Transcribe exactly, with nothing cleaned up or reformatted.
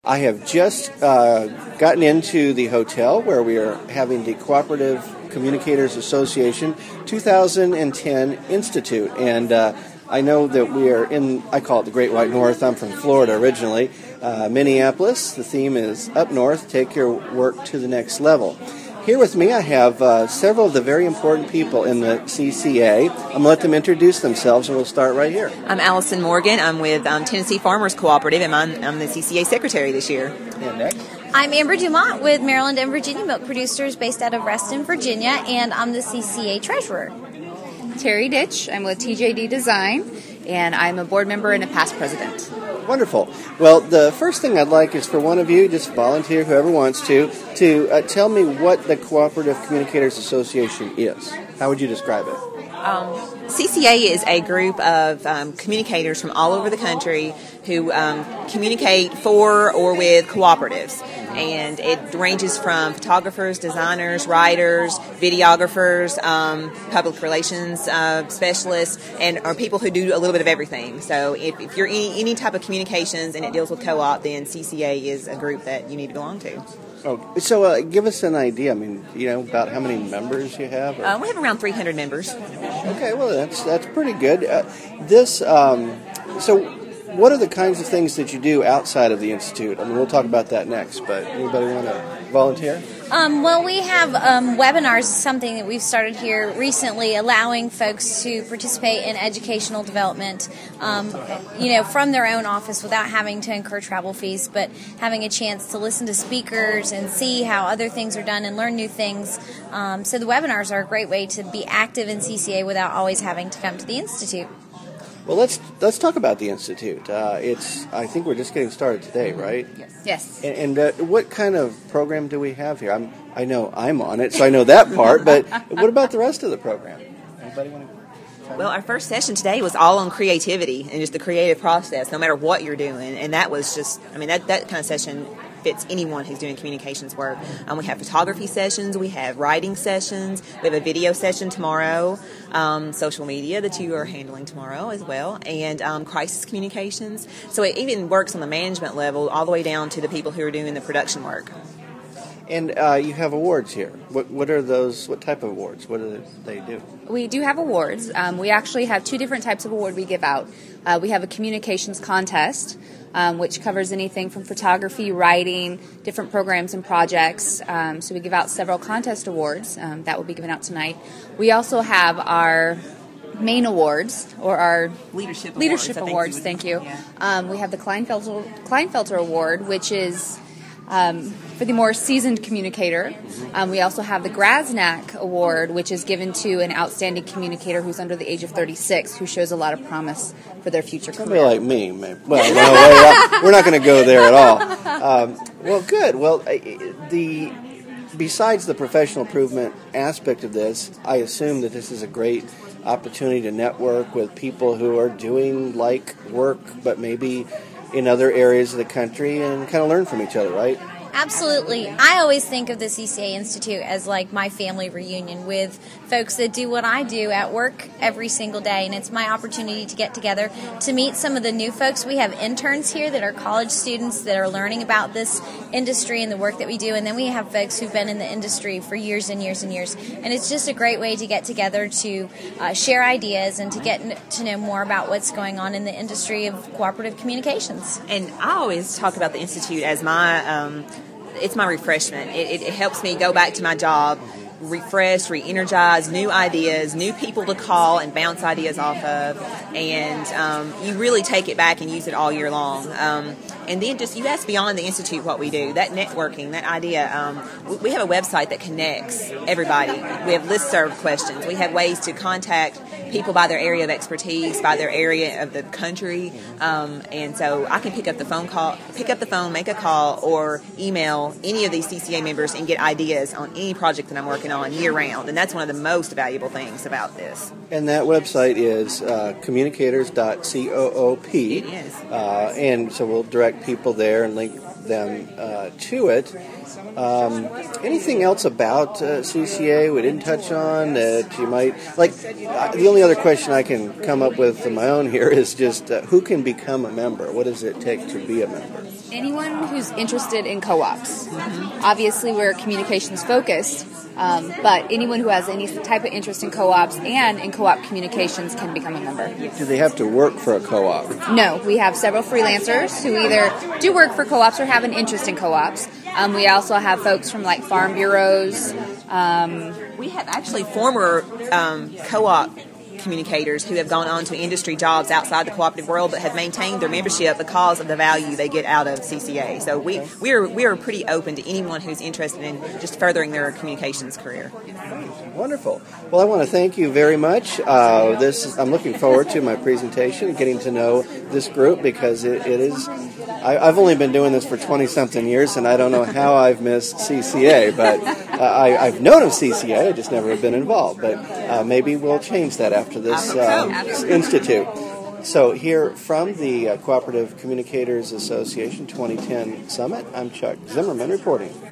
I have just uh, gotten into the hotel where we are having the Cooperative Communicators Association two thousand ten Institute. And uh, I know that we are in, I call it the Great White North. I'm from Florida originally. Uh, Minneapolis, the theme is Up North, Take Your Work to the Next Level. Here with me I have uh, several of the very important people in the C C A. I'm going to let them introduce themselves, and we'll start right here. I'm Allison Morgan. I'm with um, Tennessee Farmers Cooperative, and I'm, I'm the C C A Secretary this year. And next? I'm Amber Dumont with Maryland and Virginia Milk Producers based out of Reston, Virginia, and I'm the C C A Treasurer. Terry Ditch. I'm with T J D Design, and I'm a board member and a past president. Wonderful. Well, the first thing I'd like is for one of you, just volunteer, whoever wants to, to uh, tell me what the Cooperative Communicators Association is. How would you describe it? Um, C C A is a group of um, communicators from all over the country who um, communicate for or with cooperatives. And it ranges from photographers, designers, writers, videographers, um, public relations uh, specialists, and or people who do a little bit of everything. So if, if you're any, any type of communications and it deals with co-op, then C C A is a group that you need to belong to. Oh, so uh, give us an idea. I mean, you know, about how many members you have? Or? Uh, we have around three hundred members. Okay, well, that's that's pretty good. Uh, this, um, so. What are the kinds of things that you do outside of the Institute? I mean, we'll talk about that next, but anybody want to volunteer? Um, well, we have um, webinars, something that we've started here recently, allowing folks to participate in educational development, um, you know, from their own office without having to incur travel fees, but having a chance to listen to speakers and see how other things are done and learn new things. Um, so the webinars are a great way to be active in C C A without always having to come to the Institute. Well, let's let's talk about the Institute. Uh, it's I think we're just getting started today, right? Yes. Yes. And, and uh, what kind of program do we have here? I'm I know I'm on it, so I know that part. But what about the rest of the program? Anybody want to? Well, our first session today was all on creativity and just the creative process, no matter what you're doing. And that was just, I mean, that, that kind of session fits anyone who's doing communications work. Um, we have photography sessions, we have writing sessions, we have a video session tomorrow, um, social media that you are handling tomorrow as well, and um, crisis communications. So it even works on the management level all the way down to the people who are doing the production work. And uh, you have awards here. What what are those? What type of awards? What do they do? We do have awards. Um, we actually have two different types of award we give out. Uh, we have a communications contest, um, which covers anything from photography, writing, different programs and projects. Um, so we give out several contest awards. Um, that will be given out tonight. We also have our main awards, or our leadership leadership awards. awards You thank would, you. Yeah. Um, we have the Kleinfelter, Kleinfelter Award, which is Um, for the more seasoned communicator. Um, we also have the Grasnack Award, which is given to an outstanding communicator who's under the age of thirty-six, who shows a lot of promise for their future Somebody career. like me, maybe. Well, no, we're not going to go there at all. Um, well, good. Well, the besides the professional improvement aspect of this, I assume that this is a great opportunity to network with people who are doing like work, but maybe in other areas of the country, and kind of learn from each other, right? Absolutely. I always think of the C C A Institute as like my family reunion with folks that do what I do at work every single day, and it's my opportunity to get together to meet some of the new folks. We have interns here that are college students that are learning about this industry and the work that we do, and then we have folks who've been in the industry for years and years and years, and it's just a great way to get together to uh, share ideas and to get to know more about what's going on in the industry of cooperative communications. And I always talk about the Institute as my, um, it's my refreshment. It, it, it helps me go back to my job, refresh, re-energize, new ideas, new people to call and bounce ideas off of, and um, you really take it back and use it all year long. Um, and then just, you ask beyond the Institute what we do, that networking, that idea. Um, we have a website that connects everybody. We have listserv questions. We have ways to contact people by their area of expertise, by their area of the country, um, and so I can pick up the phone call, pick up the phone, make a call, or email any of these C C A members and get ideas on any project that I'm working on year round, and that's one of the most valuable things about this. And that website is uh, communicators dot coop. It is. Uh, and so we'll direct people there and link them uh, to it. Um, anything else about uh, C C A we didn't touch on that you might like? Uh, the only other question I can come up with of my own here is just uh, who can become a member? What does it take to be a member? Anyone who's interested in co-ops. Mm-hmm. Obviously, we're communications focused, um, but anyone who has any type of interest in co-ops and in co-op communications can become a member. Do they have to work for a co-op? No, we have several freelancers who either do work for co-ops or have an interest in co-ops. Um, we also have folks from like farm bureaus. Um, we have actually former um, co-op communicators who have gone on to industry jobs outside the cooperative world but have maintained their membership because of the value they get out of C C A. So we we are we are pretty open to anyone who's interested in just furthering their communications career. Wonderful. Well, I want to thank you very much. Uh, this I'm looking forward to my presentation and getting to know this group because it, it is. I, I've only been doing this for twenty something years, and I don't know how I've missed C C A. But uh, I, I've known of C C A, I just never have been involved. But uh, maybe we'll change that after this uh, institute. So here from the uh, Cooperative Communicators Association twenty ten Summit, I'm Chuck Zimmerman reporting.